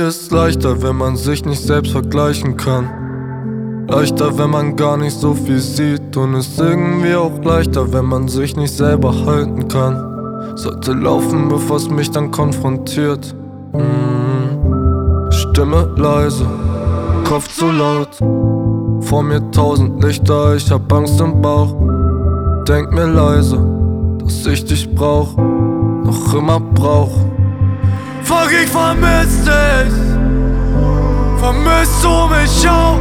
ist leichter, wenn man sich nicht selbst vergleichen kann. Leichter, wenn man gar nicht so viel sieht. Und ist irgendwie auch leichter, wenn man sich nicht selber halten kann. Sollte laufen, bevor es mich dann konfrontiert. Stimme leise, Kopf zu laut. Vor mir 1000 Lichter, ich hab Angst im Bauch. Denk mir leise, dass ich dich brauch, noch immer brauch. Fuck, ich vermiss dich. Vermisst du mich auch?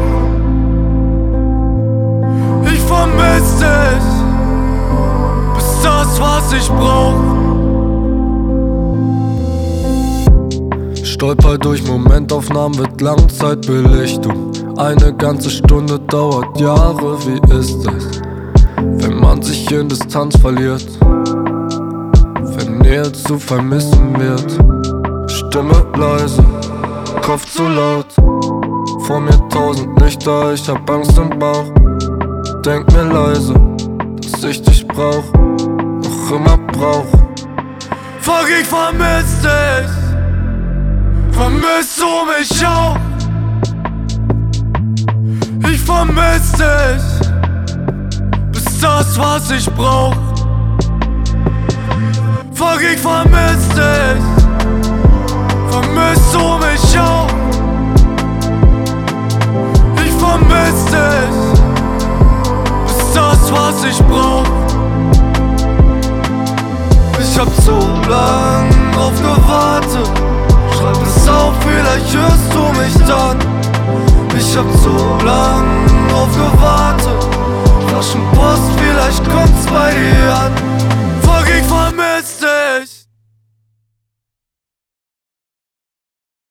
Ich vermiss dich. Bist das, was ich brauch. Stolper durch Momentaufnahmen wird Langzeitbelichtung. Eine ganze Stunde dauert Jahre, wie ist es, wenn man sich in Distanz verliert, wenn Nähe zu vermissen wird. Stimme leise, Kopf zu laut. Vor mir 1000 Lichter, ich hab Angst im Bauch. Denk mir leise, dass ich dich brauch, noch immer brauch. Fuck, ich vermiss dich. Vermisst du mich auch? Ich vermiss dich. Bist das, was ich brauch. Fuck, ich vermiss dich. Vermisst du mich auch? Ich vermiss dich. Bist das, was ich brauch. Ich hab zu lang drauf gewartet. Schreib es auf, vielleicht hörst du mich dann. Ich hab zu lang drauf gewartet. Flaschenpost, vielleicht kommt's bei dir an. Fuck, ich vermiss dich.